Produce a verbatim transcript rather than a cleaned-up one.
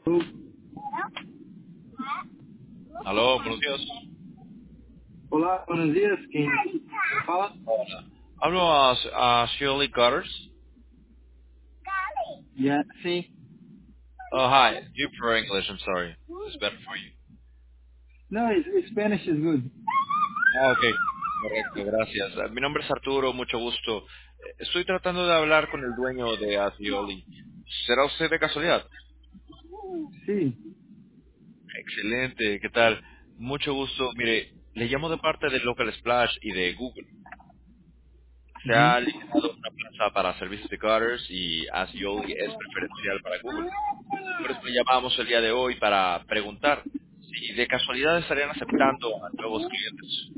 Aló, buenos días. Hola, buenos días. ¿Quién fala? Hola. Hablo a, a Shirley Gutters. Yeah, sí. Oh, hi. Do you prefer English? I'm sorry. It's better for you. No, it's, it's Spanish is good. Ah, ok. Correcto, gracias. Eh, Mi nombre es Arturo, mucho gusto. Eh, Estoy tratando de hablar con el dueño de Asioli. ¿Será usted de casualidad? Sí. Excelente, ¿qué tal? Mucho gusto. Mire, le llamo de parte de Local Splash y de Google. Se Ujú. ha listado una plaza para servicios de gutters y Asioli es preferencial para Google. Por eso le llamamos el día de hoy para preguntar si de casualidad estarían aceptando a nuevos clientes.